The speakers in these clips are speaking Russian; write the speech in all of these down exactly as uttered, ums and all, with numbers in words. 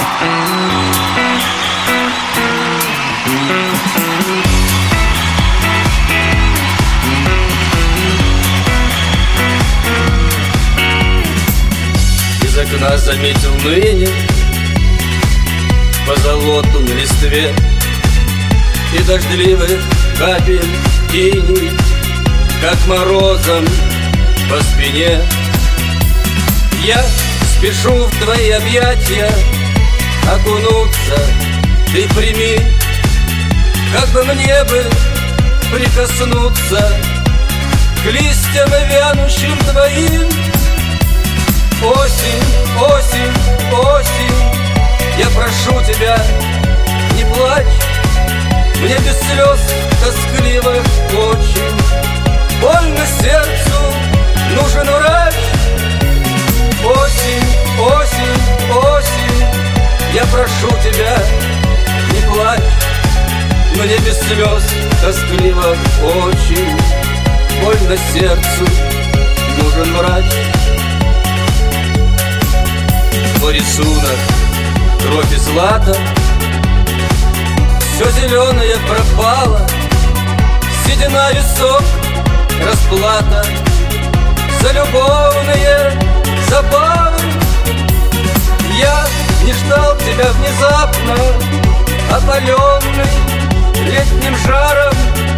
Из окна заметил ныне позолоту на листве и дождливых капель иней, как морозом по спине. Я спешу в твои объятия окунуться, ты прими, как бы мне бы прикоснуться к листьям вянущим твоим. Осень, осень, осень, я прошу тебя, не плачь, мне без слез тоскливо очень. Больно сердцу, нужен врач. Осень, осень, осень, я прошу тебя, не плачь, мне без слез тоскливо очень. Больно сердцу, нужен врач. Твой рисунок, кровь и злато, все зеленое пропало, седина висок, расплата за любовные забавы. Я не ждал тебя внезапно, опаленный летним жаром,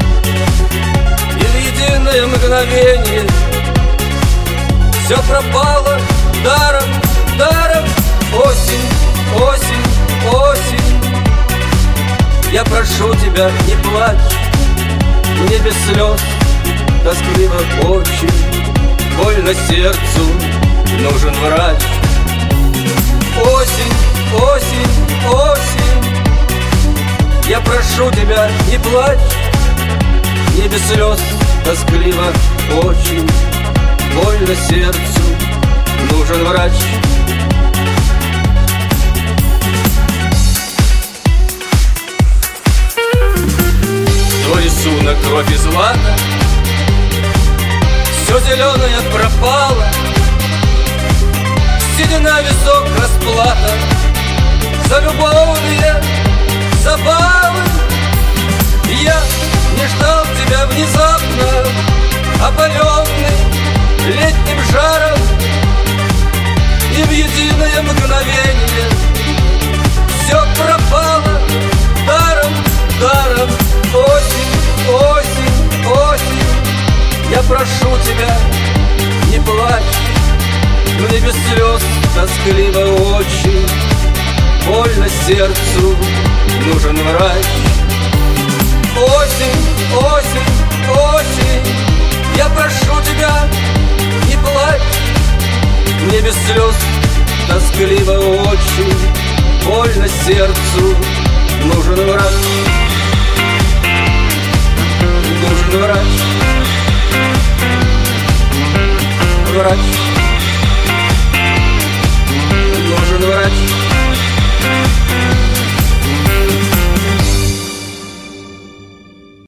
и в единое мгновение все пропало даром, даром. Осень, осень, осень, я прошу тебя, не плачь, мне без слез тоскливо очень. Больно сердцу, нужен врач. Осень, осень, осень, я прошу тебя, не плачь, мне без слез тоскливо очень. Больно сердцу, нужен врач. Твой рисунок, кровь и злато, все зеленое пропало, седина висок, расплата за любовные забавы. Я не ждал тебя внезапно, опаленный летним жаром, и в единое мгновение все пропало даром, даром. Осень, осень, осень, я прошу тебя, не плачь, мне без слез тоскливо очень. Больно сердцу, нужен врач. Осень, осень, осень, я прошу тебя, не плачь, мне без слез тоскливо очень. Больно сердцу, нужен врач. Нужен врач, врач.